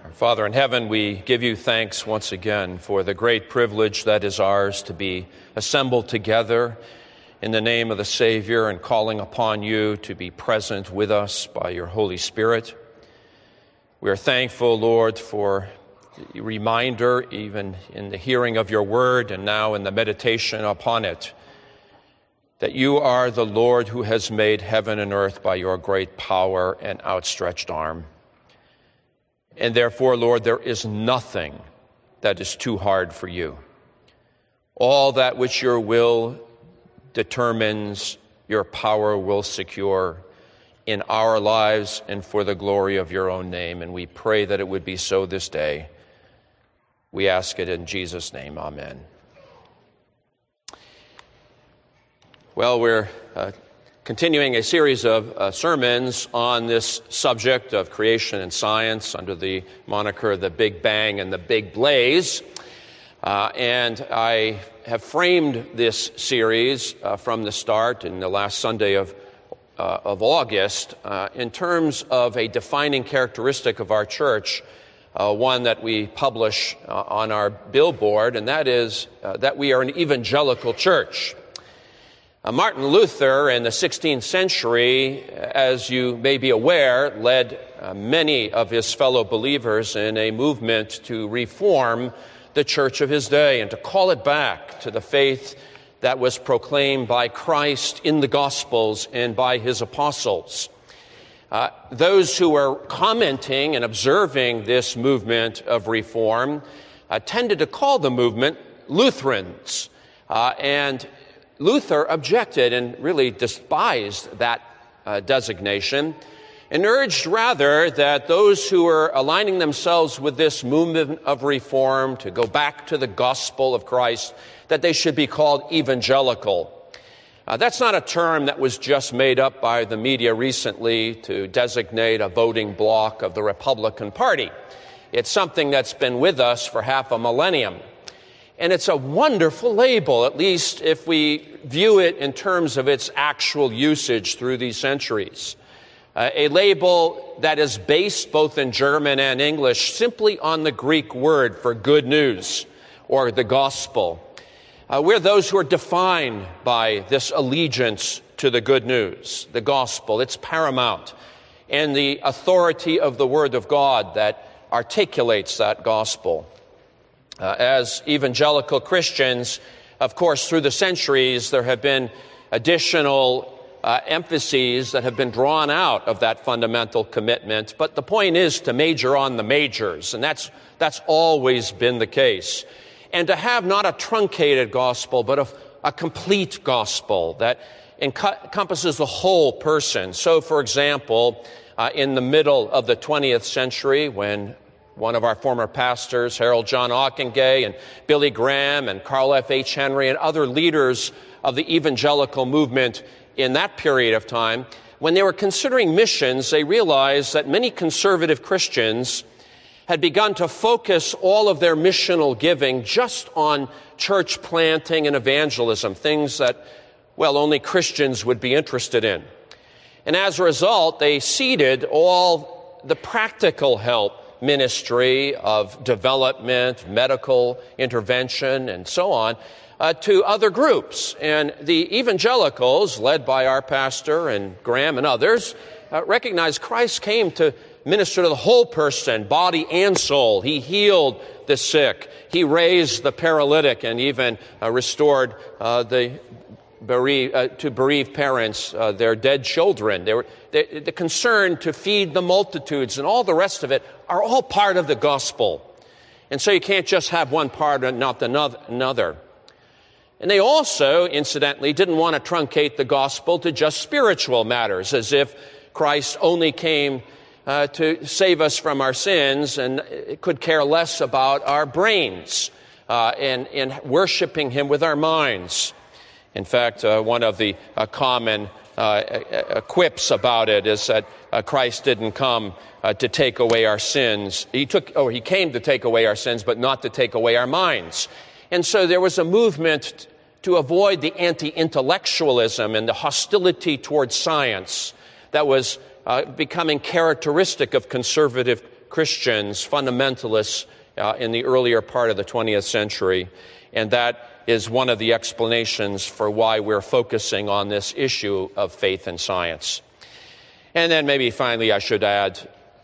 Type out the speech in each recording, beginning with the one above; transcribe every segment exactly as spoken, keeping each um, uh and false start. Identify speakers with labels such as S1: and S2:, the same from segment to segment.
S1: Father in heaven, we give you thanks once again for the great privilege that is ours to be assembled together in the name of the Savior and calling upon you to be present with us by your Holy Spirit. We are thankful, Lord, for the reminder, even in the hearing of your word and now in the meditation upon it, that you are the Lord who has made heaven and earth by your great power and outstretched arm. And therefore, Lord, there is nothing that is too hard for you. All that which your will determines, your power will secure in our lives and for the glory of your own name. And we pray that it would be so this day. We ask it in Jesus' name. Amen. Well, we're uh, continuing a series of uh, sermons on this subject of creation and science under the moniker The Big Bang and the Big Blaze. Uh, and I have framed this series uh, from the start in the last Sunday of, uh, of August uh, in terms of a defining characteristic of our church, uh, one that we publish uh, on our billboard, and that is uh, that we are an evangelical church. Uh, Martin Luther in the sixteenth century, as you may be aware, led uh, many of his fellow believers in a movement to reform the church of his day and to call it back to the faith that was proclaimed by Christ in the Gospels and by his apostles. Uh, those who were commenting and observing this movement of reform uh, tended to call the movement Lutherans, uh, and Luther objected and really despised that uh, designation and urged rather that those who were aligning themselves with this movement of reform to go back to the gospel of Christ, that they should be called evangelical. Uh, that's not a term that was just made up by the media recently to designate a voting bloc of the Republican Party. It's something that's been with us for half a millennium. And it's a wonderful label, at least if we view it in terms of its actual usage through these centuries. Uh, a label that is based both in German and English simply on the Greek word for good news or the gospel. Uh, we're those who are defined by this allegiance to the good news, the gospel. It's paramount, and the authority of the word of God that articulates that gospel. Uh, as evangelical Christians, of course, through the centuries, there have been additional uh, emphases that have been drawn out of that fundamental commitment. But the point is to major on the majors, and that's that's always been the case. And to have not a truncated gospel, but a, a complete gospel that enc- encompasses the whole person. So, for example, uh, in the middle of the twentieth century, when one of our former pastors, Harold John Ockenga, and Billy Graham, and Carl F. H. Henry, and other leaders of the evangelical movement in that period of time, when they were considering missions, they realized that many conservative Christians had begun to focus all of their missional giving just on church planting and evangelism, things that, well, only Christians would be interested in. And as a result, they ceded all the practical help ministry of development, medical intervention, and so on, uh, to other groups. And the evangelicals, led by our pastor and Graham and others, uh, recognized Christ came to minister to the whole person, body and soul. He healed the sick. He raised the paralytic and even uh, restored uh, the bereaved, uh, to bereaved parents uh, their dead children. They were the, the concern to feed the multitudes and all the rest of it are all part of the gospel. And so you can't just have one part and not another. And they also, incidentally, didn't want to truncate the gospel to just spiritual matters, as if Christ only came uh, to save us from our sins and could care less about our brains uh, and, and worshiping him with our minds. In fact, uh, one of the uh, common uh, quips about it is that uh, Christ didn't come uh, to take away our sins. He took, or he came to take away our sins, but not to take away our minds. And so there was a movement to avoid the anti-intellectualism and the hostility towards science that was uh, becoming characteristic of conservative Christians, fundamentalists, uh, in the earlier part of the twentieth century. And that is one of the explanations for why we're focusing on this issue of faith and science. And then maybe finally I should add,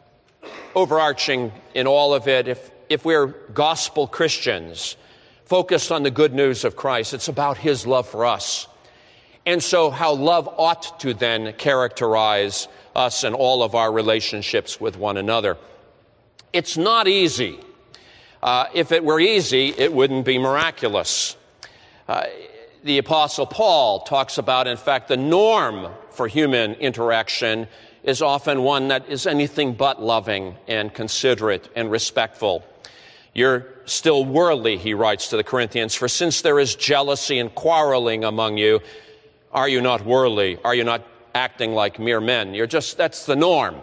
S1: overarching in all of it, if, if we're gospel Christians focused on the good news of Christ, it's about his love for us. And so how love ought to then characterize us and all of our relationships with one another. It's not easy. Uh, if it were easy, it wouldn't be miraculous. Uh, the Apostle Paul talks about, in fact, the norm for human interaction is often one that is anything but loving and considerate and respectful. You're still worldly, he writes to the Corinthians, for since there is jealousy and quarreling among you, are you not worldly? Are you not acting like mere men? You're just, that's the norm.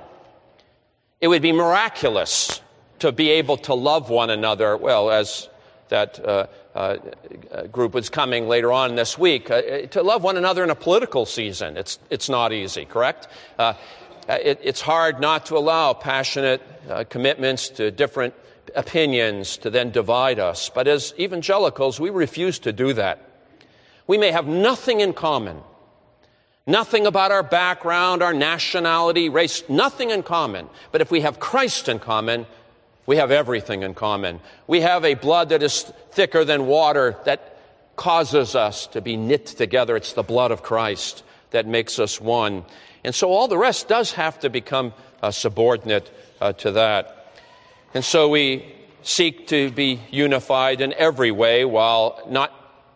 S1: It would be miraculous to be able to love one another, well, as that uh, uh, group was coming later on this week, uh, to love one another in a political season. It's, it's not easy, correct? Uh, it, it's hard not to allow passionate uh, commitments to different opinions to then divide us. But as evangelicals, we refuse to do that. We may have nothing in common, nothing about our background, our nationality, race, nothing in common. But if we have Christ in common, we have everything in common. We have a blood that is thicker than water that causes us to be knit together. It's the blood of Christ that makes us one. And so all the rest does have to become uh, subordinate uh, to that. And so we seek to be unified in every way while not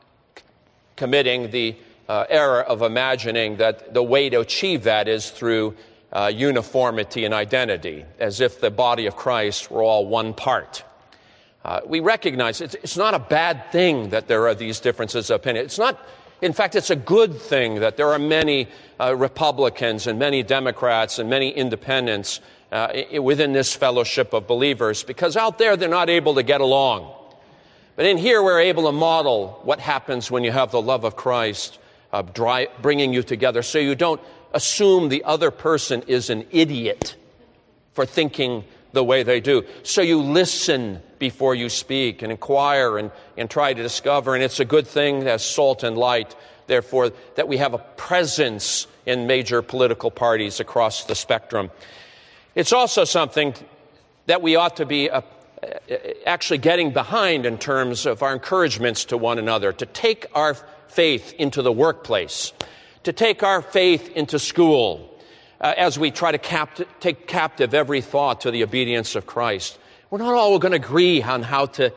S1: committing the uh, error of imagining that the way to achieve that is through uh, uniformity and identity, as if the body of Christ were all one part. Uh, we recognize it's, it's not a bad thing that there are these differences of opinion. It's not, in fact, it's a good thing that there are many uh, Republicans and many Democrats and many independents uh, within this fellowship of believers, because out there they're not able to get along. But in here, we're able to model what happens when you have the love of Christ uh, dry, bringing you together, so you don't assume the other person is an idiot for thinking the way they do. So you listen before you speak and inquire and, and try to discover. And it's a good thing as salt and light, therefore, that we have a presence in major political parties across the spectrum. It's also something that we ought to be uh, actually getting behind in terms of our encouragements to one another, to take our faith into the workplace, to take our faith into school, uh, as we try to capt- take captive every thought to the obedience of Christ. We're not all going to agree on how to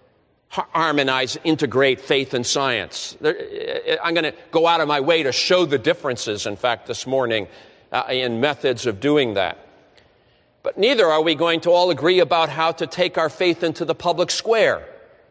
S1: harmonize, integrate faith and science. I'm going to go out of my way to show the differences, in fact, this morning, uh, in methods of doing that. But neither are we going to all agree about how to take our faith into the public square.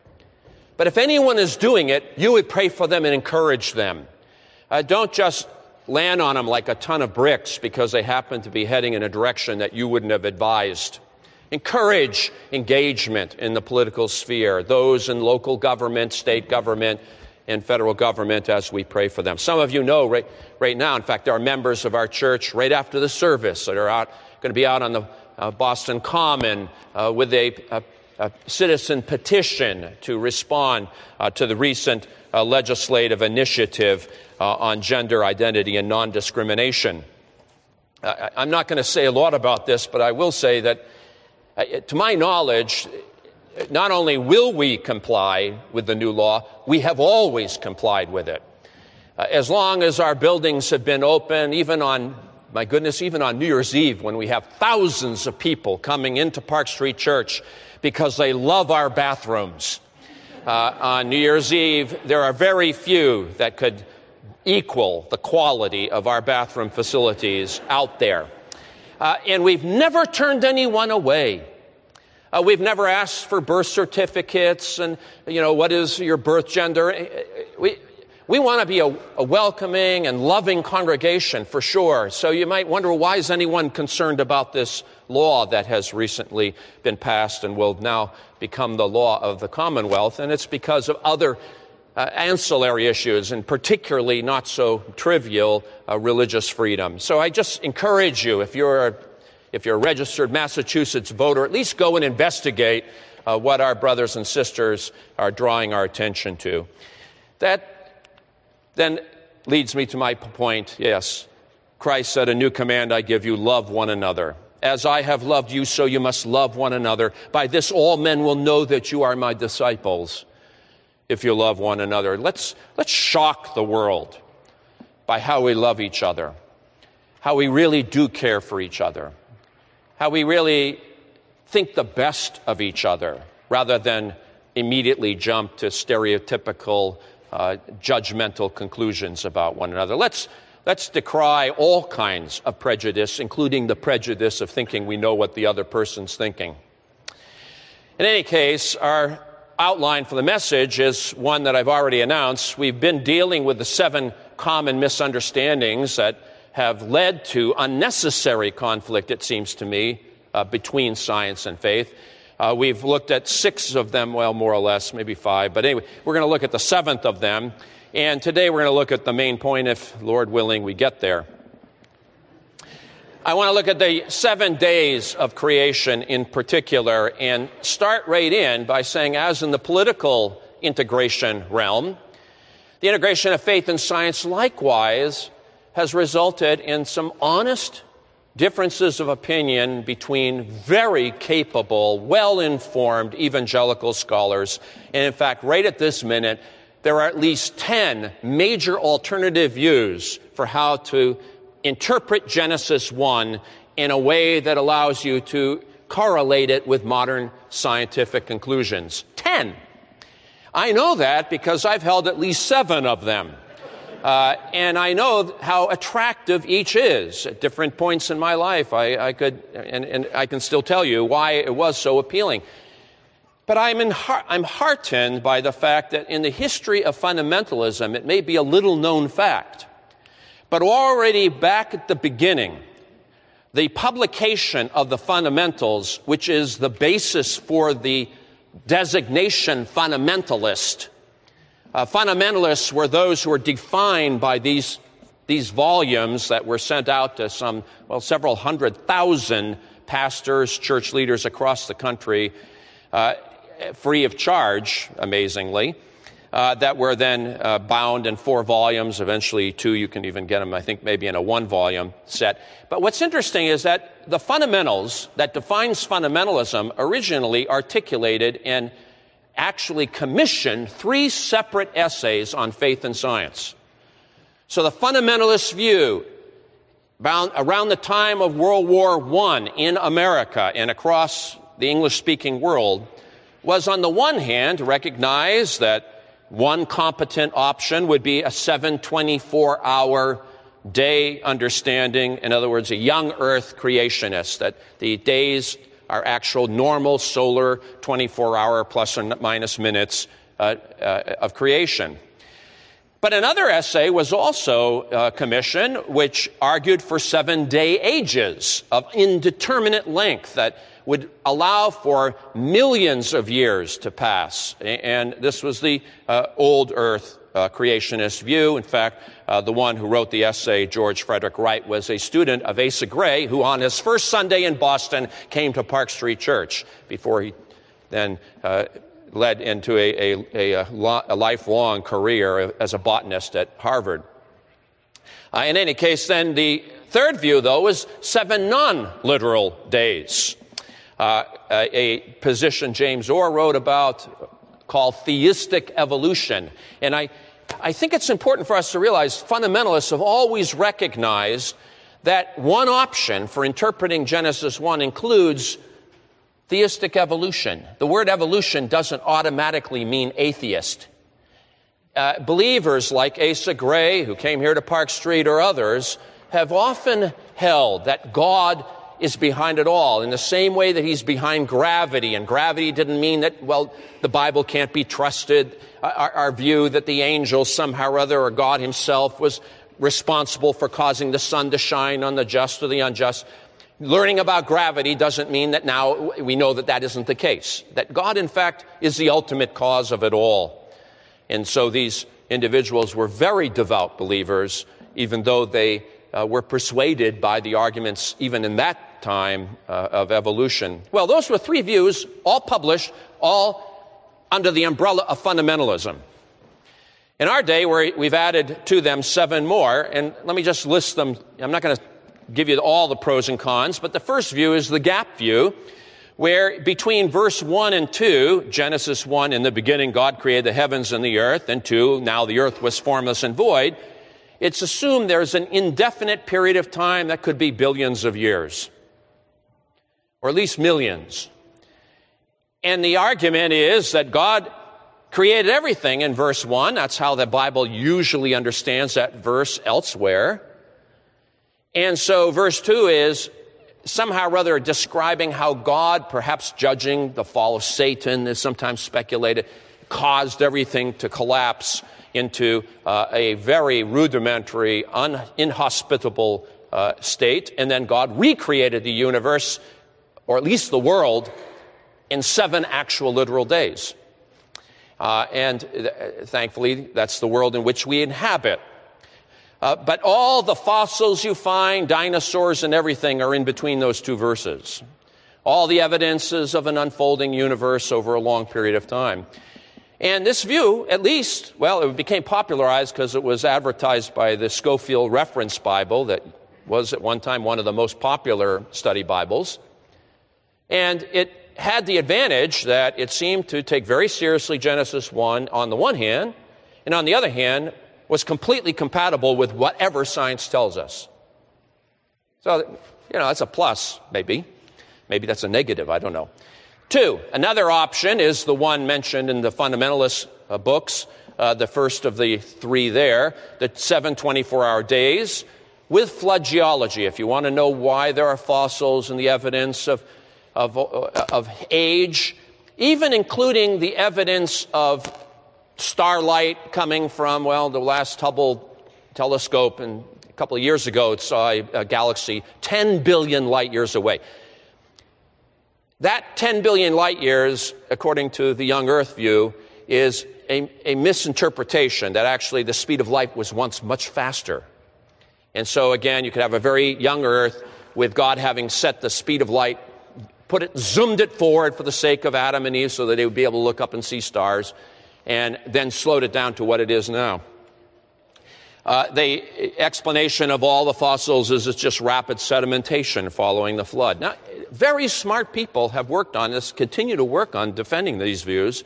S1: But if anyone is doing it, you would pray for them and encourage them. Uh, don't just land on them like a ton of bricks because they happen to be heading in a direction that you wouldn't have advised. Encourage engagement in the political sphere, those in local government, state government, and federal government as we pray for them. Some of you know right, right now, in fact, there are members of our church right after the service that are out, going to be out on the uh, Boston Common uh, with a, a, a citizen petition to respond uh, to the recent uh, legislative initiative uh, on gender identity and non-discrimination. Uh, I'm not going to say a lot about this, but I will say that Uh, to my knowledge, not only will we comply with the new law, we have always complied with it. Uh, as long as our buildings have been open, even on, my goodness, even on New Year's Eve, when we have thousands of people coming into Park Street Church because they love our bathrooms. Uh, on New Year's Eve, there are very few that could equal the quality of our bathroom facilities out there. Uh, and we've never turned anyone away. Uh, we've never asked for birth certificates and, you know, what is your birth gender? We, we want to be a, a welcoming and loving congregation, for sure. So you might wonder, why is anyone concerned about this law that has recently been passed and will now become the law of the Commonwealth? And it's because of other Uh, ancillary issues, and particularly not so trivial uh, religious freedom. So I just encourage you, if you're if you're a registered Massachusetts voter, at least go and investigate uh, what our brothers and sisters are drawing our attention to. That then leads me to my point. Yes, Christ said, "A new command I give you, love one another. As I have loved you, so you must love one another. By this all men will know that you are my disciples, if you love one another." Let's, let's shock the world by how we love each other, how we really do care for each other, how we really think the best of each other, rather than immediately jump to stereotypical, uh, judgmental conclusions about one another. Let's, let's decry all kinds of prejudice, including the prejudice of thinking we know what the other person's thinking. In any case, our outline for the message is one that I've already announced. We've been dealing with the seven common misunderstandings that have led to unnecessary conflict, it seems to me, uh, between science and faith. Uh, we've looked at six of them, well, more or less, maybe five. But anyway, we're going to look at the seventh of them. And today we're going to look at the main point, if, Lord willing, we get there. I want to look at the seven days of creation in particular and start right in by saying, as in the political integration realm, the integration of faith and science likewise has resulted in some honest differences of opinion between very capable, well-informed evangelical scholars. And in fact, right at this minute, there are at least ten major alternative views for how to interpret Genesis one in a way that allows you to correlate it with modern scientific conclusions. Ten. I know that because I've held at least seven of them. Uh, and I know how attractive each is. At different points in my life, I, I could, and, and I can still tell you why it was so appealing. But I'm, in, I'm heartened by the fact that in the history of fundamentalism, it may be a little-known fact, but already back at the beginning, the publication of the fundamentals, which is the basis for the designation fundamentalist. Uh, fundamentalists were those who were defined by these, these volumes that were sent out to some, well, several hundred thousand pastors, church leaders across the country, uh, free of charge, amazingly, uh, that were then uh, bound in four volumes, eventually two. You can even get them, I think, maybe in a one-volume set. But what's interesting is that the fundamentals that defines fundamentalism originally articulated and actually commissioned three separate essays on faith and science. So the fundamentalist view, bound around the time of World War One in America and across the English-speaking world, was on the one hand to recognize that one competent option would be a seven twenty-four hour day understanding. In other words, a young earth creationist, that the days are actual normal solar twenty-four hour plus or minus minutes uh, uh, of creation. But another essay was also uh, commissioned, which argued for seven-day ages of indeterminate length that would allow for millions of years to pass. And this was the uh, old earth uh, creationist view. In fact, uh, the one who wrote the essay, George Frederick Wright, was a student of Asa Gray, who on his first Sunday in Boston came to Park Street Church before he then uh, led into a, a, a, a lifelong career as a botanist at Harvard. Uh, in any case, then, the third view, though, was seven non-literal days. Uh, a position James Orr wrote about called theistic evolution. And I, I think it's important for us to realize fundamentalists have always recognized that one option for interpreting Genesis one includes theistic evolution. The word evolution doesn't automatically mean atheist. Uh, believers like Asa Gray, who came here to Park Street, or others, have often held that God is behind it all, in the same way that he's behind gravity. And gravity didn't mean that, well, the Bible can't be trusted. Our, our view that the angels somehow or other, or God himself, was responsible for causing the sun to shine on the just or the unjust. Learning about gravity doesn't mean that now we know that that isn't the case. That God, in fact, is the ultimate cause of it all. And so these individuals were very devout believers, even though they uh, were persuaded by the arguments, even in that that time uh, of evolution. Well, those were three views, all published, all under the umbrella of fundamentalism. In our day, we're, we've added to them seven more, and let me just list them. I'm not going to give you all the pros and cons, but the first view is the gap view, where between verse one and two, Genesis one, in the beginning God created the heavens and the earth, and two, now the earth was formless and void, it's assumed there's an indefinite period of time that could be billions of years, or at least millions. And the argument is that God created everything in verse one. That's how the Bible usually understands that verse elsewhere. And so verse two is somehow or other describing how God, perhaps judging the fall of Satan, is sometimes speculated, caused everything to collapse into uh, a very rudimentary, un- inhospitable uh, state. And then God recreated the universe, or at least the world, in seven actual literal days. Uh, and uh, thankfully, that's the world in which we inhabit. Uh, but all the fossils you find, dinosaurs and everything, are in between those two verses. All the evidences of an unfolding universe over a long period of time. And this view, at least, well, it became popularized because it was advertised by the Scofield Reference Bible that was at one time one of the most popular study Bibles. And it had the advantage that it seemed to take very seriously Genesis one on the one hand, and on the other hand, was completely compatible with whatever science tells us. So, you know, that's a plus, maybe. Maybe that's a negative, I don't know. Two, another option is the one mentioned in the fundamentalist uh, books, uh, the first of the three there, the seven twenty-four hour days with flood geology. If you want to know why there are fossils and the evidence of, of, of age, even including the evidence of starlight coming from, well, the last Hubble telescope, and a couple of years ago it saw a, a galaxy ten billion light years away. That ten billion light years, according to the young Earth view, is a, a misinterpretation that actually the speed of light was once much faster. And so again, you could have a very young Earth with God having set the speed of light, put it, zoomed it forward for the sake of Adam and Eve so that they would be able to look up and see stars, and then slowed it down to what it is now. Uh, the explanation of all the fossils is it's just rapid sedimentation following the flood. Now, very smart people have worked on this, continue to work on defending these views.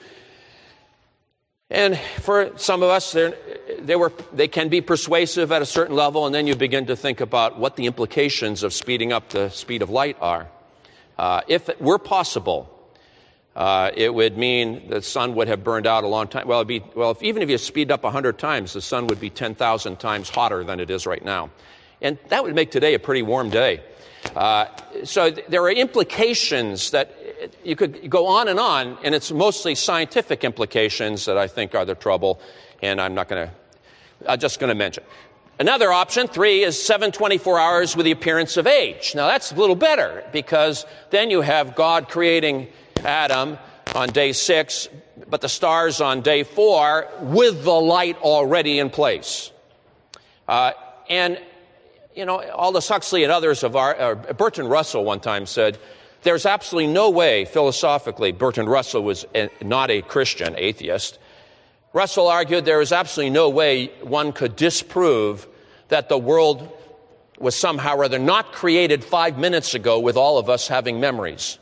S1: And for some of us, they were they can be persuasive at a certain level, and then you begin to think about what the implications of speeding up the speed of light are. Uh, if it were possible, Uh, it would mean the sun would have burned out a long time. Well, it'd be, well, if, even if you speed up one hundred times, the sun would be ten thousand times hotter than it is right now. And that would make today a pretty warm day. Uh, so th- there are implications that you could go on and on, and it's mostly scientific implications that I think are the trouble, and I'm not going to, I'm just going to mention. Another option, three, is seven twenty-four hours with the appearance of age. Now, that's a little better, because then you have God creating Adam on day six, but the stars on day four with the light already in place. Uh, and, you know, Aldous Huxley and others of our, uh, Bertrand Russell one time said, there's absolutely no way, philosophically, Bertrand Russell was a, not a Christian atheist. Russell argued there is absolutely no way one could disprove that the world was somehow or other not created five minutes ago with all of us having memories.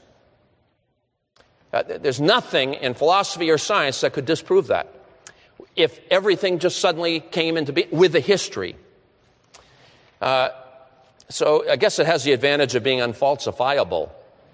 S1: Uh, there's nothing in philosophy or science that could disprove that. If everything just suddenly came into being with a history. Uh, so I guess it has the advantage of being unfalsifiable.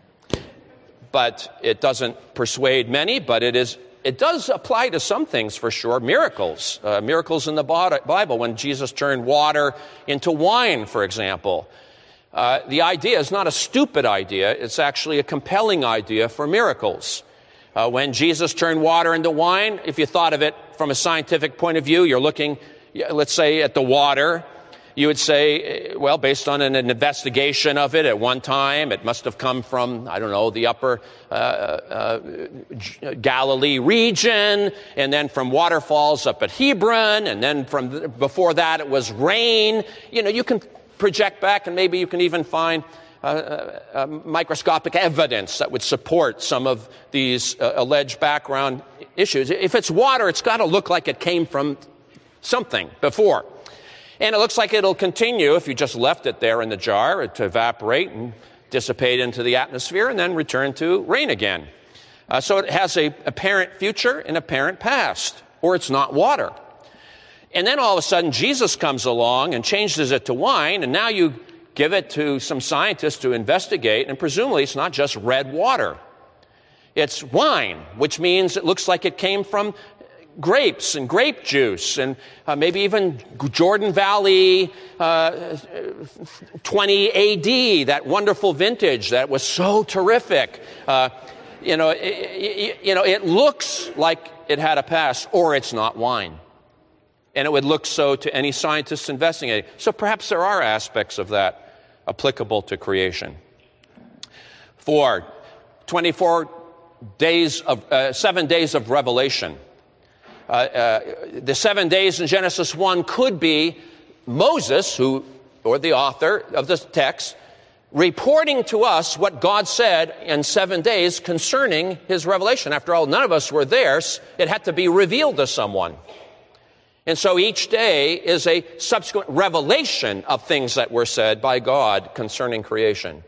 S1: But it doesn't persuade many, but it is. It does apply to some things for sure. Miracles. Uh, miracles in the Bible, when Jesus turned water into wine, for example. Uh, the idea is not a stupid idea. It's actually a compelling idea for miracles. Uh, when Jesus turned water into wine, if you thought of it from a scientific point of view, you're looking, let's say, at the water. You would say, well, based on an investigation of it at one time, it must have come from, I don't know, the upper uh, uh, Galilee region, and then from waterfalls up at Hebron, and then from before that it was rain. You know, you can project back, and maybe you can even find uh, uh, microscopic evidence that would support some of these uh, alleged background issues. If it's water, it's got to look like it came from something before. And it looks like it'll continue if you just left it there in the jar to evaporate and dissipate into the atmosphere and then return to rain again. Uh, so it has a apparent future and apparent past, or it's not water. And then all of a sudden Jesus comes along and changes it to wine, and now you give it to some scientists to investigate, and presumably it's not just red water. It's wine, which means it looks like it came from grapes and grape juice, and uh, maybe even Jordan Valley uh, twenty A D, that wonderful vintage that was so terrific. Uh, you know, it, you know, it looks like it had a past, or it's not wine. And it would look so to any scientist investigating. So perhaps there are aspects of that applicable to creation. Four, twenty-four days of, uh, seven days of revelation. Uh, uh, the seven days in Genesis one could be Moses, who, or the author of this text, reporting to us what God said in seven days concerning his revelation. After all, none of us were there. It had to be revealed to someone. And so each day is a subsequent revelation of things that were said by God concerning creation.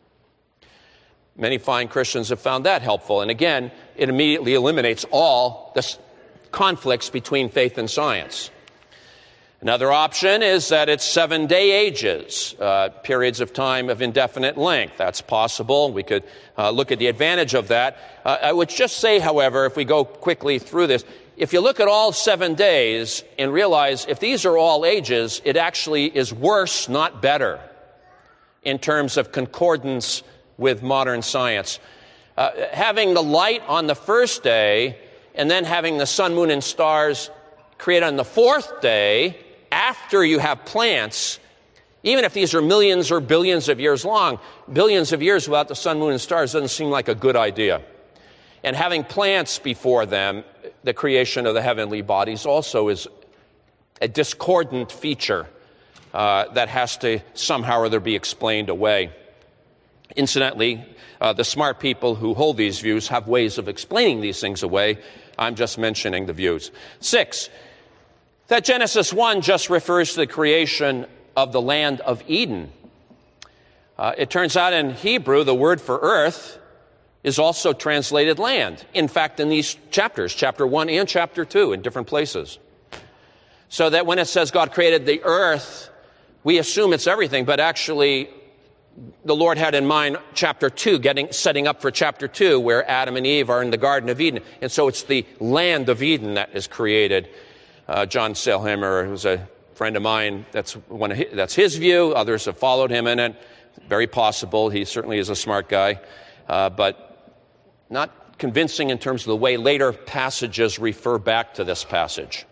S1: Many fine Christians have found that helpful. And again, it immediately eliminates all the conflicts between faith and science. Another option is that it's seven-day ages, uh, periods of time of indefinite length. That's possible. We could uh, look at the advantage of that. Uh, I would just say, however, if we go quickly through this, if you look at all seven days and realize if these are all ages, it actually is worse, not better, in terms of concordance with modern science. Uh, having the light on the first day and then having the sun, moon, and stars created on the fourth day after you have plants, even if these are millions or billions of years long, billions of years without the sun, moon, and stars doesn't seem like a good idea. And having plants before them, the creation of the heavenly bodies, also is a discordant feature uh, that has to somehow or other be explained away. Incidentally, uh, the smart people who hold these views have ways of explaining these things away. I'm just mentioning the views. Six, that Genesis one just refers to the creation of the land of Eden. Uh, it turns out in Hebrew, the word for earth is also translated land. In fact, in these chapters, chapter one and chapter two, in different places. So that when it says God created the earth, we assume it's everything, but actually the Lord had in mind chapter two, getting setting up for chapter two, where Adam and Eve are in the Garden of Eden. And so it's the land of Eden that is created. Uh, John Sailhamer, who's a friend of mine, that's one of his, that's his view. Others have followed him in it. Very possible. He certainly is a smart guy, uh, but not convincing in terms of the way later passages refer back to this passage.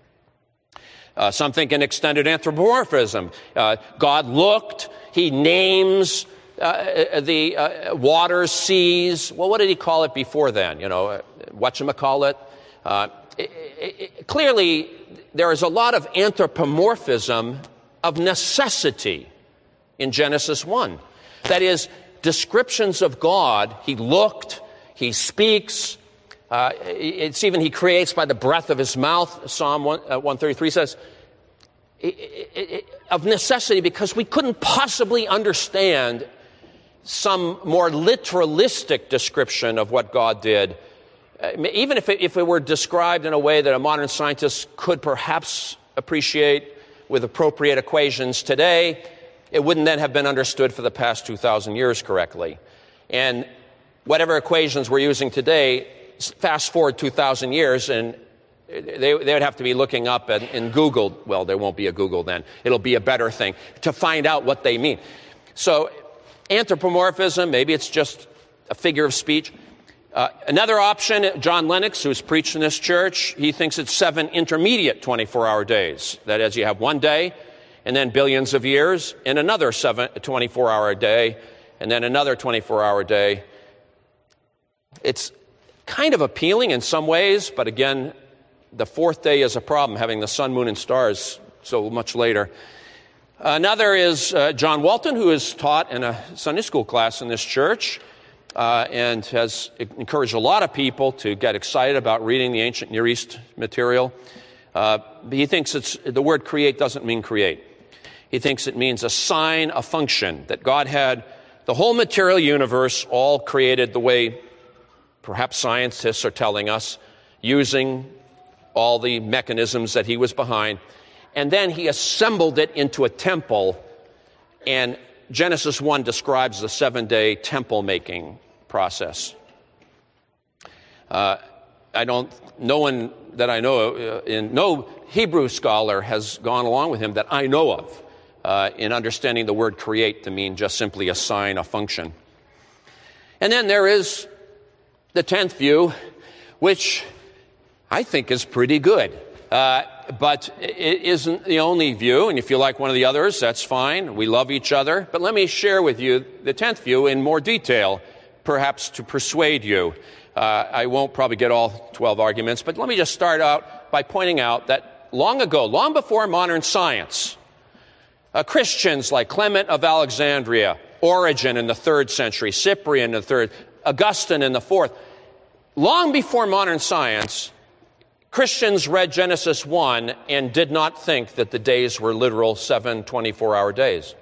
S1: Uh, some think in extended anthropomorphism. Uh, God looked, he names uh, the uh, waters, seas. Well, what did he call it before then? You know, uh, whatchamacallit? Uh, it, it, it, clearly, there is a lot of anthropomorphism of necessity in Genesis one. That is, descriptions of God. He looked, he speaks. Uh, it's even he creates by the breath of his mouth. Psalm one, uh, one thirty-three says, it, it, it, of necessity, because we couldn't possibly understand some more literalistic description of what God did. Uh, even if it, if it were described in a way that a modern scientist could perhaps appreciate with appropriate equations today, it wouldn't then have been understood for the past two thousand years correctly. And whatever equations we're using today, fast forward two thousand years, and they, they would have to be looking up in, in Google. Well, there won't be a Google then. It'll be a better thing to find out what they mean. So anthropomorphism, maybe it's just a figure of speech. Uh, another option, John Lennox, who's preached in this church, he thinks it's seven intermediate twenty-four hour days. That is, you have one day, and then billions of years, and another seven, twenty-four hour day, and then another twenty-four hour day. It's kind of appealing in some ways, but again, the fourth day is a problem, having the sun, moon, and stars so much later. Another is uh, John Walton, who has taught in a Sunday school class in this church uh, and has encouraged a lot of people to get excited about reading the ancient Near East material. Uh, he thinks it's, the word create doesn't mean create. He thinks it means assign a function, that God had the whole material universe all created the way perhaps scientists are telling us, using all the mechanisms that he was behind. And then he assembled it into a temple, and Genesis one describes the seven-day temple-making process. Uh, I don't, no one that I know, uh, in, no Hebrew scholar has gone along with him that I know of uh, in understanding the word create to mean just simply assign a function. And then there is the tenth view, which I think is pretty good. Uh, but it isn't the only view, and if you like one of the others, that's fine. We love each other. But let me share with you the tenth view in more detail, perhaps to persuade you. Uh, I won't probably get all twelve arguments, but let me just start out by pointing out that long ago, long before modern science, uh, Christians like Clement of Alexandria, Origen in the third century, Cyprian in the third, Augustine in the fourth, long before modern science, Christians read Genesis one and did not think that the days were literal seven twenty-four hour days.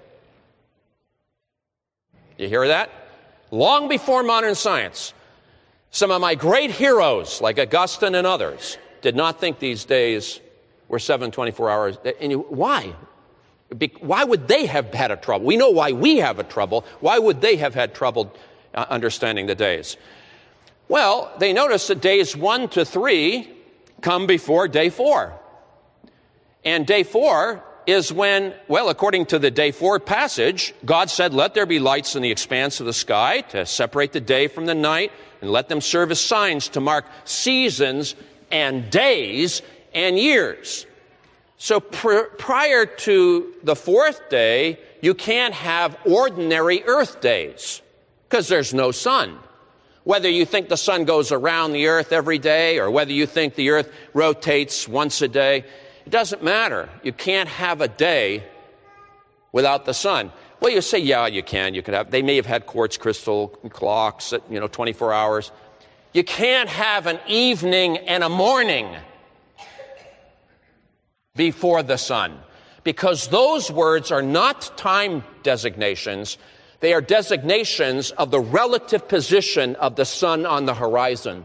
S1: You hear that? Long before modern science, some of my great heroes, like Augustine and others, did not think these days were seven twenty-four hours. And you, why? Be, why would they have had a trouble? We know why we have a trouble. Why would they have had trouble uh, understanding the days? Well, they noticed that days one to three come before day four. And day four is when, well, according to the day four passage, God said, let there be lights in the expanse of the sky to separate the day from the night, and let them serve as signs to mark seasons and days and years. So pr- prior to the fourth day, you can't have ordinary earth days because there's no sun. Whether you think the sun goes around the earth every day or whether you think the earth rotates once a day, it doesn't matter. You can't have a day without the sun. Well, you say, yeah, you can. You can have. They may have had quartz crystal clocks at, you know, twenty-four hours. You can't have an evening and a morning before the sun, because those words are not time designations. They are designations of the relative position of the sun on the horizon.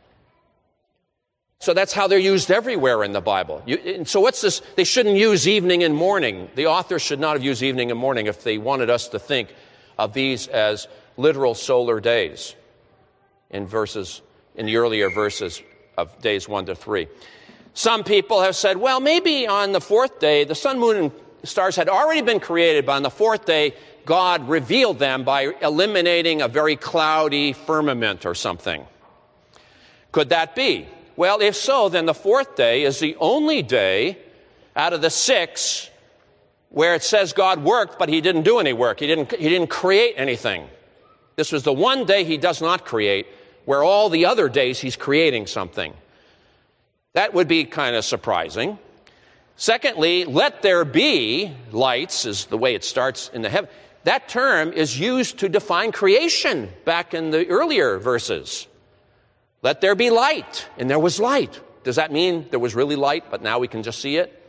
S1: So that's how they're used everywhere in the Bible. You, and so what's this? They shouldn't use evening and morning. The authors should not have used evening and morning if they wanted us to think of these as literal solar days in verses, in the earlier verses of days one to three. Some people have said, well, maybe on the fourth day, the sun, moon, and stars had already been created, but on the fourth day, God revealed them by eliminating a very cloudy firmament or something. Could that be? Well, if so, then the fourth day is the only day out of the six where it says God worked, but he didn't do any work. He didn't, he didn't create anything. This was the one day he does not create, where all the other days he's creating something. That would be kind of surprising. Secondly, let there be lights is the way it starts in the heaven. That term is used to define creation back in the earlier verses. Let there be light, and there was light. Does that mean there was really light, but now we can just see it?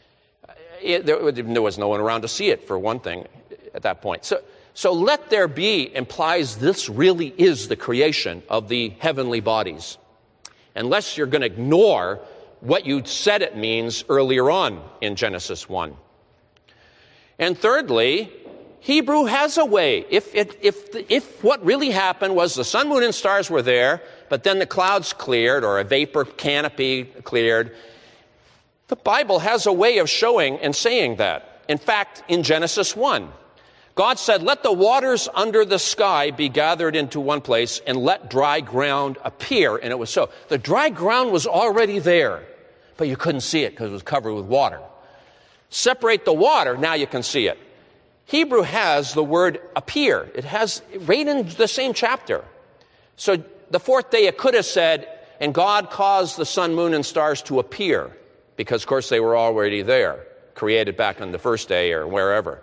S1: it there, there was no one around to see it, for one thing, at that point. So, so let there be implies this really is the creation of the heavenly bodies. Unless you're going to ignore what you said it means earlier on in Genesis one. And thirdly, Hebrew has a way. If, it, if, if what really happened was the sun, moon, and stars were there, but then the clouds cleared or a vapor canopy cleared, the Bible has a way of showing and saying that. In fact, in Genesis one, God said, let the waters under the sky be gathered into one place and let dry ground appear. And it was so. The dry ground was already there, but you couldn't see it because it was covered with water. Separate the water, now you can see it. Hebrew has the word appear. It has right in the same chapter. So the fourth day it could have said, and God caused the sun, moon, and stars to appear, because, of course, they were already there. created back on the first day or wherever.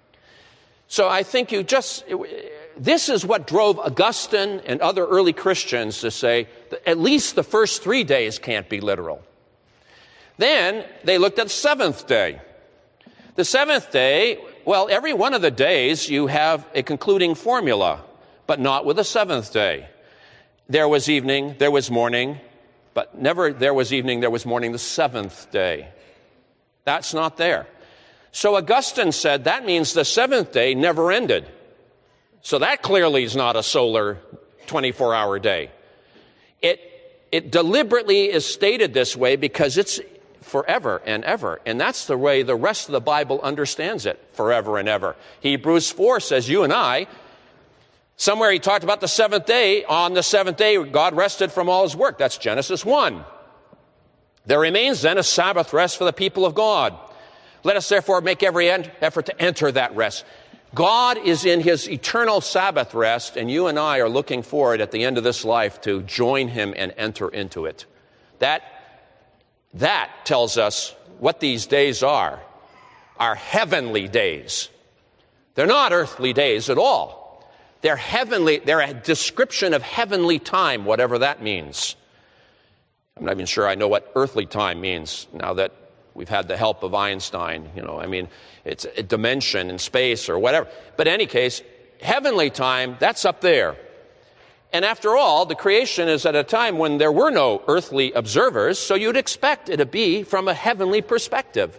S1: So I think you just, this is what drove Augustine and other early Christians to say that at least the first three days can't be literal. Then they looked at the seventh day. The seventh day, well, every one of the days you have a concluding formula, but not with the seventh day. There was evening, there was morning, but never there was evening, there was morning the seventh day. That's not there. So Augustine said that means the seventh day never ended. So that clearly is not a solar twenty-four hour day. It, it deliberately is stated this way because it's forever and ever. And that's the way the rest of the Bible understands it, forever and ever. Hebrews four says you and I, somewhere he talked about the seventh day. On the seventh day, God rested from all his work. That's Genesis one. There remains then a Sabbath rest for the people of God. Let us therefore make every effort to enter that rest. God is in his eternal Sabbath rest, and you and I are looking forward at the end of this life to join him and enter into it. That, that tells us what these days are, are heavenly days. They're not earthly days at all. They're heavenly, they're a description of heavenly time, whatever that means. I'm not even sure I know what earthly time means now that we've had the help of Einstein. You know, I mean, it's a dimension in space or whatever. But in any case, heavenly time, that's up there. And after all, the creation is at a time when there were no earthly observers, so you'd expect it to be from a heavenly perspective.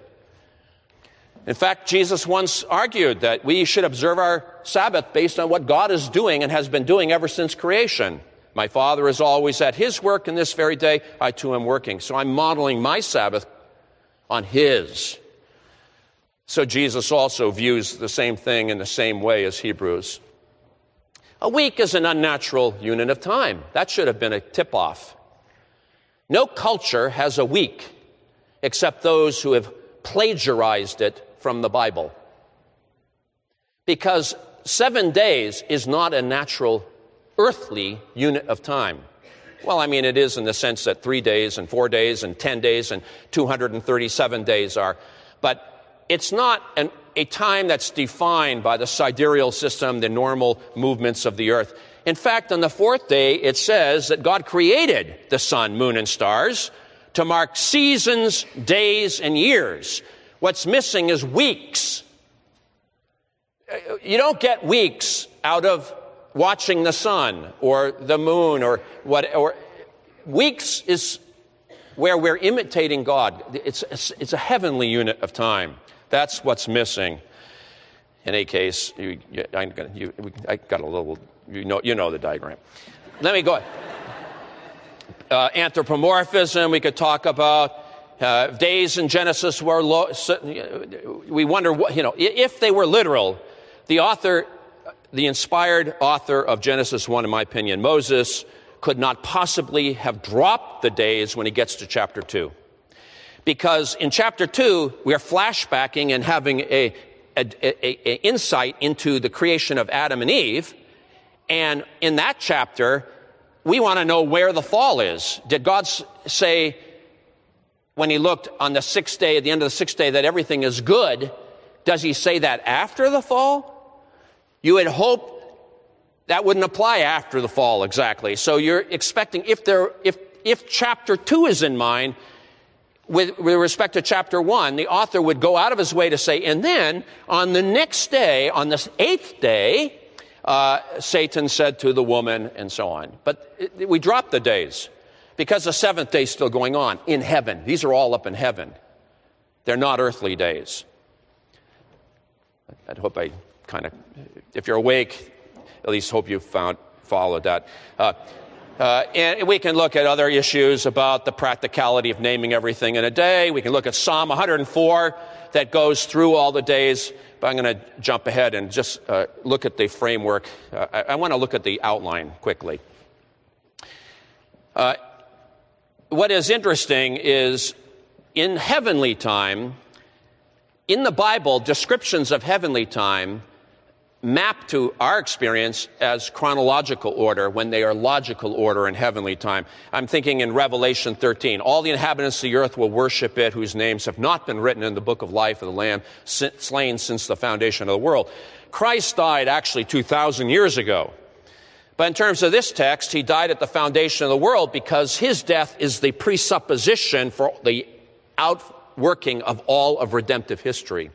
S1: In fact, Jesus once argued that we should observe our Sabbath based on what God is doing and has been doing ever since creation. My Father is always at his work, and this very day I too am working. So I'm modeling my Sabbath on his. So Jesus also views the same thing in the same way as Hebrews. A week is an unnatural unit of time. That should have been a tip-off. No culture has a week except those who have plagiarized it from the Bible. Because seven days is not a natural earthly unit of time. Well, I mean, it is in the sense that three days and four days and ten days and two hundred thirty-seven days are. But it's not an, a time that's defined by the sidereal system, the normal movements of the earth. In fact, on the fourth day, it says that God created the sun, moon, and stars to mark seasons, days, and years. What's missing is weeks. You don't get weeks out of watching the sun or the moon or what, or weeks is where we're imitating God. It's, it's, it's a heavenly unit of time. That's what's missing. In any case, you, you, I, you, I got a little, you know, you know the diagram. Let me go. Uh, anthropomorphism, we could talk about. Uh, days in Genesis were low. We wonder, what, you know, if they were literal, the author, the inspired author of Genesis one, in my opinion, Moses, could not possibly have dropped the days when he gets to chapter two. Because in chapter two, we're flashbacking and having a, a, a, a insight into the creation of Adam and Eve. And in that chapter, we want to know where the fall is. Did God say, when he looked on the sixth day, at the end of the sixth day, that everything is good? Does he say that after the fall? You would hope that wouldn't apply after the fall exactly. So you're expecting, if there, if if chapter two is in mind, with, with respect to chapter one, the author would go out of his way to say, and then on the next day, on the eighth day, uh, Satan said to the woman, and so on. But it, we dropped the days because the seventh day is still going on in heaven. These are all up in heaven. They're not earthly days. I hope I kind of, if you're awake, at least hope you found followed that. Uh, uh, and we can look at other issues about the practicality of naming everything in a day. We can look at Psalm one hundred four that goes through all the days. But I'm going to jump ahead and just uh, look at the framework. Uh, I, I want to look at the outline quickly. Uh, what is interesting is in heavenly time, in the Bible, descriptions of heavenly time mapped to our experience as chronological order when they are logical order in heavenly time. I'm thinking in Revelation thirteen, all the inhabitants of the earth will worship it, whose names have not been written in the book of life of the Lamb, slain since the foundation of the world. Christ died actually two thousand years ago. But in terms of this text, he died at the foundation of the world because his death is the presupposition for the outworking of all of redemptive history.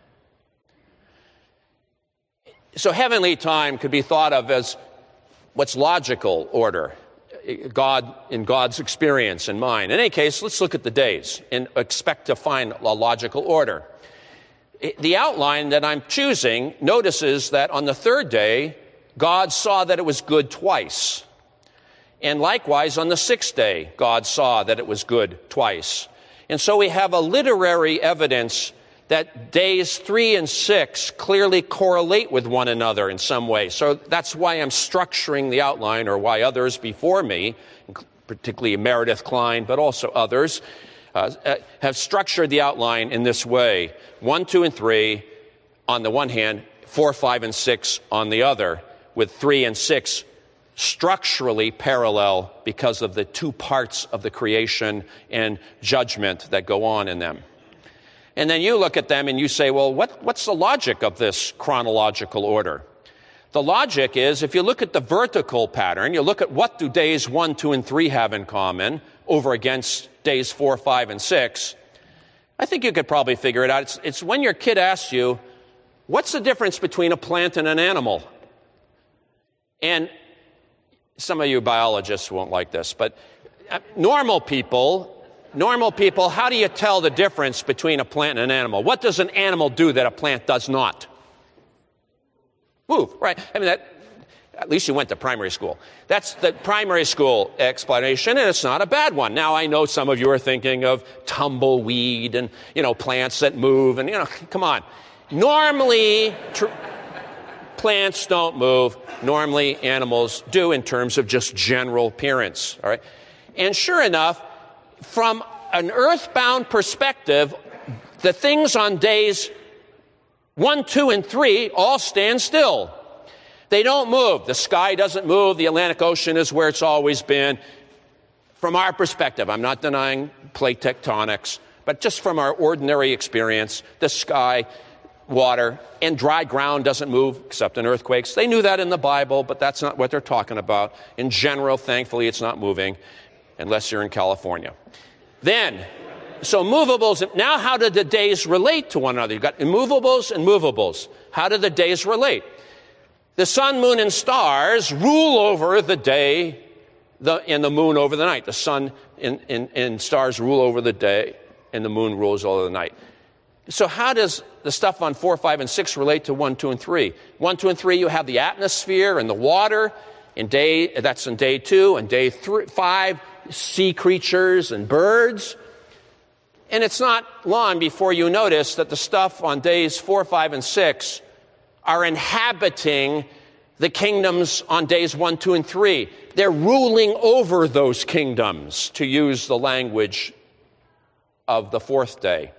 S1: So heavenly time could be thought of as what's logical order, God in God's experience and mind. In any case, let's look at the days and expect to find a logical order. The outline that I'm choosing notices that on the third day, God saw that it was good twice. And likewise, on the sixth day, God saw that it was good twice. And so we have a literary evidence that days three and six clearly correlate with one another in some way. So that's why I'm structuring the outline, or why others before me, particularly Meredith Kline, but also others, uh, have structured the outline in this way. One, two, and three on the one hand, four, five, and six on the other, with three and six structurally parallel because of the two parts of the creation and judgment that go on in them. And then you look at them and you say, well, what, what's the logic of this chronological order? The logic is, if you look at the vertical pattern, you look at what do days one, two, and three have in common over against days four, five, and six, I think you could probably figure it out. It's, it's when your kid asks you, what's the difference between a plant and an animal? And some of you biologists won't like this, but normal people... Normal people, how do you tell the difference between a plant and an animal? What does an animal do that a plant does not? Move, right? I mean, that, at least you went to primary school. That's the primary school explanation, and it's not a bad one. Now, I know some of you are thinking of tumbleweed and, you know, plants that move, and, you know, come on. Normally, tr- plants don't move. Normally, animals do in terms of just general appearance, all right? And sure enough, from an earthbound perspective, the things on days one, two, and three all stand still. They don't move. The sky doesn't move. The Atlantic Ocean is where it's always been. From our perspective, I'm not denying plate tectonics, but just from our ordinary experience, the sky, water, and dry ground doesn't move except in earthquakes. They knew that in the Bible, but that's not what they're talking about. In general, thankfully, it's not moving, unless you're in California. Then, so movables, now how do the days relate to one another? You've got immovables and movables. How do the days relate? The sun, moon, and stars rule over the day, the, and the moon over the night. The sun and, and, and stars rule over the day, and the moon rules over the night. So how does the stuff on four, five, and six relate to one, two, and three? One, two, and three, you have the atmosphere and the water. In day, that's in day two. And day three, five, sea creatures and birds. And it's not long before you notice that the stuff on days four, five, and six are inhabiting the kingdoms on days one, two, and three. They're ruling over those kingdoms, to use the language of the fourth day.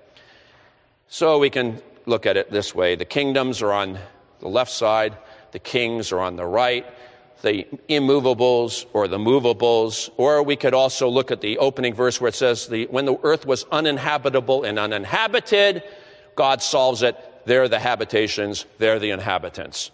S1: So we can look at it this way. The kingdoms are on the left side. The kings are on the right. The immovables or the movables, or we could also look at the opening verse where it says, the, when the earth was uninhabitable and uninhabited, God solves it. They're the habitations, they're the inhabitants.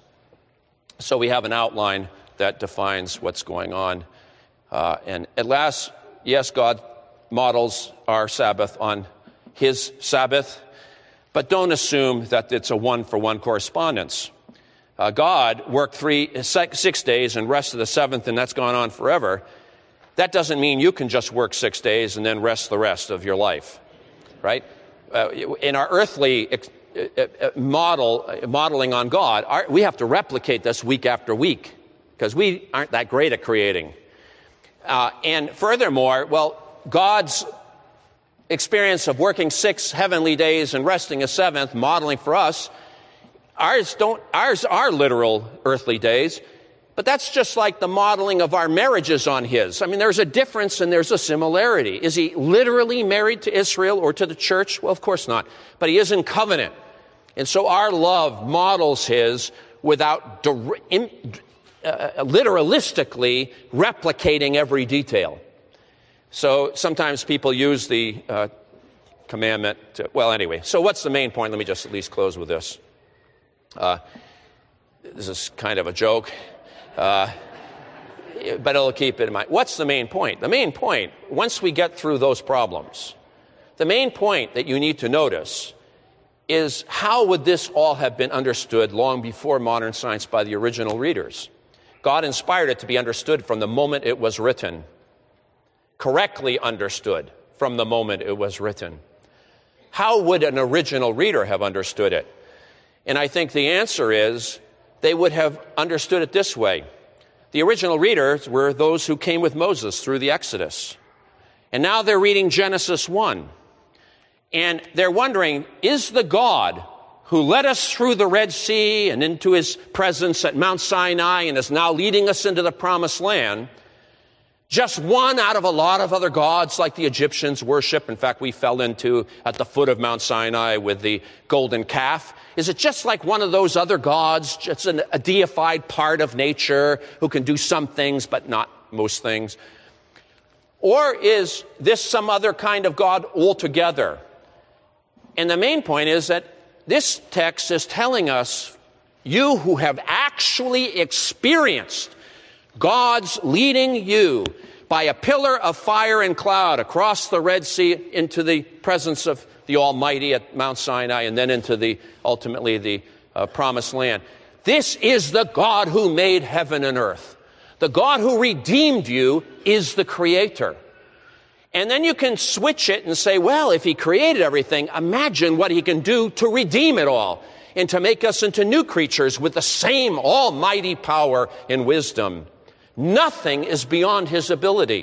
S1: So we have an outline that defines what's going on. Uh, and at last, yes, God models our Sabbath on his Sabbath, but don't assume that it's a one-for-one correspondence. Uh, God worked three, six days and rested the seventh, and that's gone on forever. That doesn't mean you can just work six days and then rest the rest of your life, right? Uh, in our earthly ex- model, modeling on God, our, we have to replicate this week after week because we aren't that great at creating. Uh, and furthermore, well, God's experience of working six heavenly days and resting a seventh, modeling for us, Ours don't, ours are literal earthly days, but that's just like the modeling of our marriages on his. I mean, there's a difference and there's a similarity. Is he literally married to Israel or to the church? Well, of course not. But he is in covenant. And so our love models his without dir- in, uh, literalistically replicating every detail. So sometimes people use the uh, commandment to, well, anyway. So what's the main point? Let me just at least close with this. Uh, this is kind of a joke. Uh, but it'll keep it in mind. What's the main point? The main point, once we get through those problems, the main point that you need to notice is how would this all have been understood long before modern science by the original readers? God inspired it to be understood from the moment it was written, correctly understood from the moment it was written. How would an original reader have understood it? And I think the answer is they would have understood it this way. The original readers were those who came with Moses through the Exodus. And now they're reading Genesis one. And they're wondering, is the God who led us through the Red Sea and into his presence at Mount Sinai and is now leading us into the Promised Land, just one out of a lot of other gods like the Egyptians worship? In fact, we fell into at the foot of Mount Sinai with the golden calf. Is it just like one of those other gods, just an, a deified part of nature who can do some things but not most things? Or is this some other kind of God altogether? And the main point is that this text is telling us, you who have actually experienced God's leading you by a pillar of fire and cloud across the Red Sea into the presence of the Almighty at Mount Sinai and then into the, ultimately, the uh, Promised Land. This is the God who made heaven and earth. The God who redeemed you is the Creator. And then you can switch it and say, well, if he created everything, imagine what he can do to redeem it all and to make us into new creatures with the same almighty power and wisdom. Nothing is beyond his ability.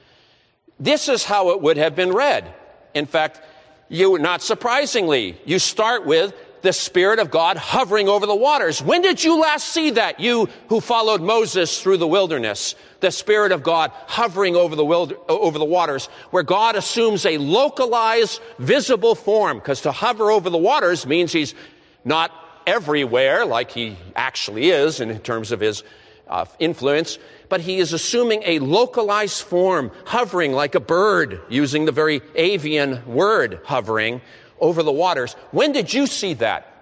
S1: This is how it would have been read. In fact, you, not surprisingly, you start with the Spirit of God hovering over the waters. When did you last see that, you who followed Moses through the wilderness? The Spirit of God hovering over the wild, over the waters, where God assumes a localized, visible form, because to hover over the waters means he's not everywhere like he actually is in terms of his uh, influence, but he is assuming a localized form, hovering like a bird, using the very avian word, hovering over the waters. When did you see that?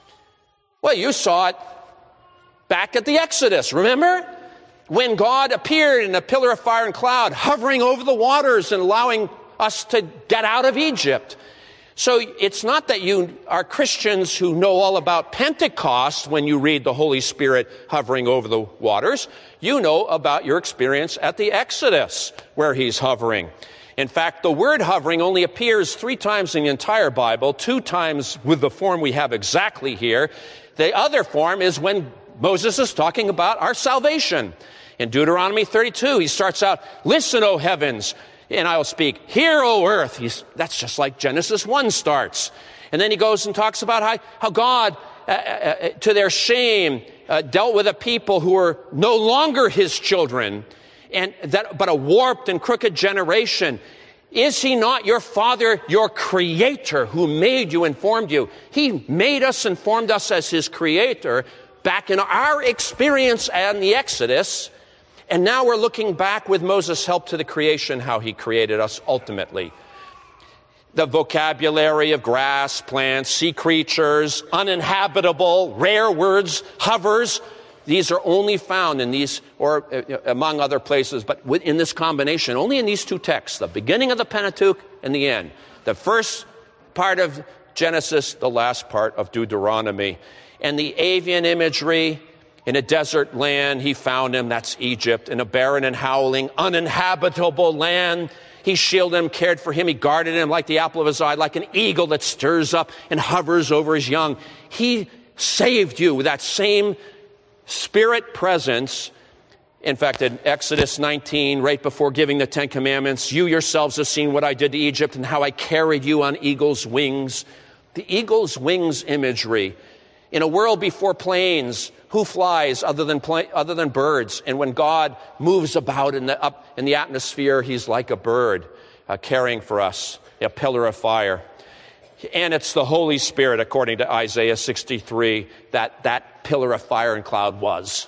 S1: Well, you saw it back at the Exodus, remember? When God appeared in a pillar of fire and cloud, hovering over the waters and allowing us to get out of Egypt. So it's not that you are Christians who know all about Pentecost when you read the Holy Spirit hovering over the waters. You know about your experience at the Exodus, where he's hovering. In fact, the word hovering only appears three times in the entire Bible, two times with the form we have exactly here. The other form is when Moses is talking about our salvation. In Deuteronomy thirty-two, he starts out, listen, O heavens, and I will speak. Hear, O earth. He's, that's just like Genesis one starts. And then he goes and talks about how, how God, uh, uh, to their shame, uh, dealt with a people who were no longer his children, and that, but a warped and crooked generation. Is he not your Father, your Creator, who made you and formed you? He made us and formed us as his Creator back in our experience and the Exodus. And now we're looking back with Moses' help to the creation, how he created us ultimately. The vocabulary of grass, plants, sea creatures, uninhabitable, rare words, hovers, these are only found in these, or uh, among other places, but in this combination, only in these two texts, the beginning of the Pentateuch and the end. The first part of Genesis, the last part of Deuteronomy. And the avian imagery, in a desert land, he found him, that's Egypt. In a barren and howling, uninhabitable land, he shielded him, cared for him, he guarded him like the apple of his eye, like an eagle that stirs up and hovers over his young. He saved you with that same Spirit presence. In fact, in Exodus nineteen, right before giving the Ten Commandments, you yourselves have seen what I did to Egypt and how I carried you on eagle's wings. The eagle's wings imagery. In a world before planes, who flies other than pla- other than birds? And when God moves about in the up in the atmosphere, he's like a bird, uh, caring for us, a pillar of fire. And it's the Holy Spirit, according to Isaiah sixty-three, that that pillar of fire and cloud was.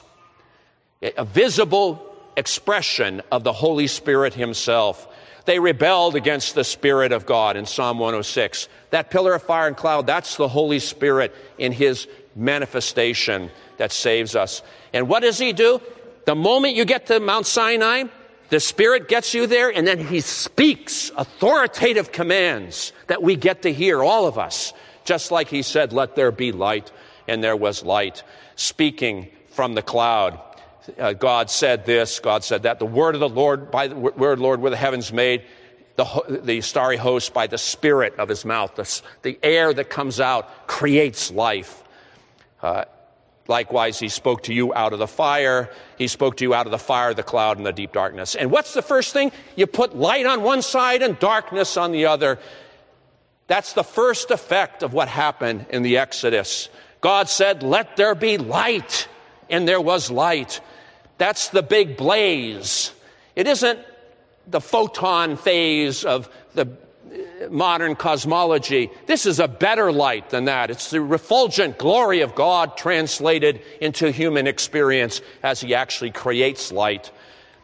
S1: A visible expression of the Holy Spirit himself. They rebelled against the Spirit of God in Psalm one oh six. That pillar of fire and cloud, that's the Holy Spirit in his manifestation that saves us. And what does he do? The moment you get to Mount Sinai, the Spirit gets you there, and then he speaks authoritative commands that we get to hear, all of us. Just like he said, let there be light, and there was light. Speaking from the cloud. Uh, God said this, God said that. The word of the Lord, by the word of the Lord were the heavens made, the, the starry host by the Spirit of his mouth. The, the air that comes out creates life. Uh, likewise, he spoke to you out of the fire. He spoke to you out of the fire, the cloud, and the deep darkness. And what's the first thing? You put light on one side and darkness on the other. That's the first effect of what happened in the Exodus. God said, let there be light, and there was light. That's the big blaze. It isn't the photon phase of the modern cosmology. This is a better light than that. It's the refulgent glory of God translated into human experience as he actually creates light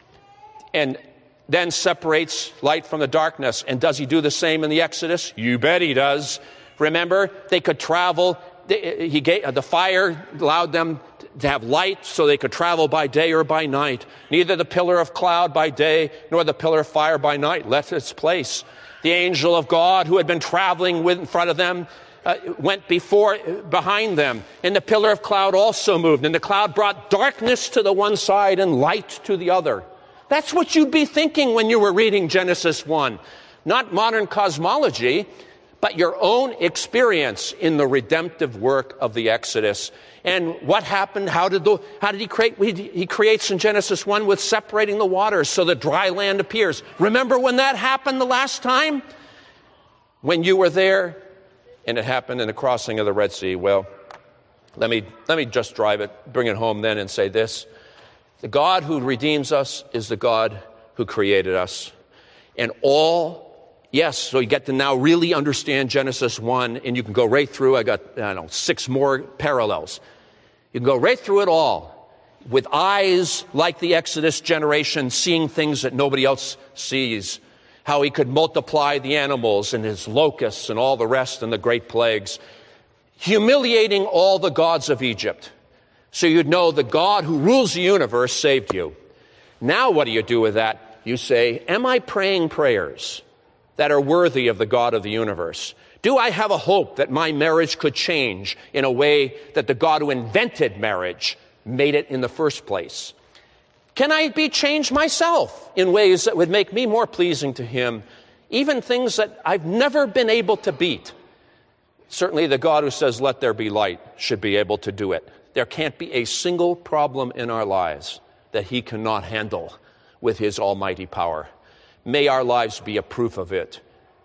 S1: and then separates light from the darkness. And does he do the same in the Exodus? You bet he does. Remember, they could travel. He gave, the fire allowed them to have light so they could travel by day or by night. Neither the pillar of cloud by day nor the pillar of fire by night left its place. The angel of God who had been traveling with in front of them uh, went before, behind them. And the pillar of cloud also moved. And the cloud brought darkness to the one side and light to the other. That's what you'd be thinking when you were reading Genesis one. Not modern cosmology, but your own experience in the redemptive work of the Exodus. And what happened? How did, the, how did he create? He creates in Genesis one with separating the waters so the dry land appears. Remember when that happened the last time? When you were there and it happened in the crossing of the Red Sea. Well, let me, let me just drive it, bring it home then and say this. The God who redeems us is the God who created us. And all Yes, so you get to now really understand Genesis one, and you can go right through. I got, I don't know, six more parallels. You can go right through it all with eyes like the Exodus generation, seeing things that nobody else sees. How he could multiply the animals and his locusts and all the rest and the great plagues. Humiliating all the gods of Egypt. So you'd know the God who rules the universe saved you. Now what do you do with that? You say, am I praying prayers that are worthy of the God of the universe? Do I have a hope that my marriage could change in a way that the God who invented marriage made it in the first place? Can I be changed myself in ways that would make me more pleasing to him, even things that I've never been able to beat? Certainly the God who says, let there be light, should be able to do it. There can't be a single problem in our lives that he cannot handle with his almighty power. May our lives be a proof of it.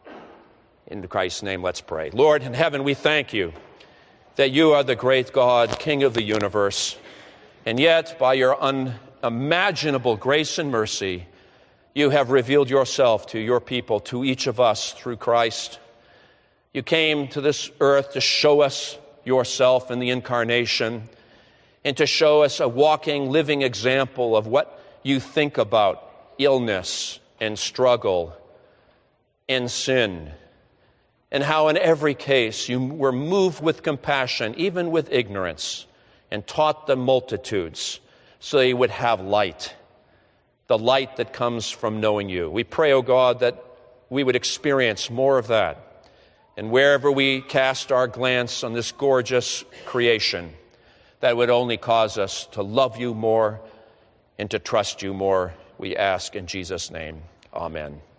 S1: In Christ's name, let's pray. Lord in heaven, we thank you that you are the great God, King of the universe. And yet, by your unimaginable grace and mercy, you have revealed yourself to your people, to each of us through Christ. You came to this earth to show us yourself in the incarnation and to show us a walking, living example of what you think about illness and struggle and sin, and how in every case you were moved with compassion, even with ignorance, and taught the multitudes so they would have light, the light that comes from knowing you. We pray, O God, that we would experience more of that, and wherever we cast our glance on this gorgeous creation, that would only cause us to love you more and to trust you more. We ask in Jesus' name. Amen.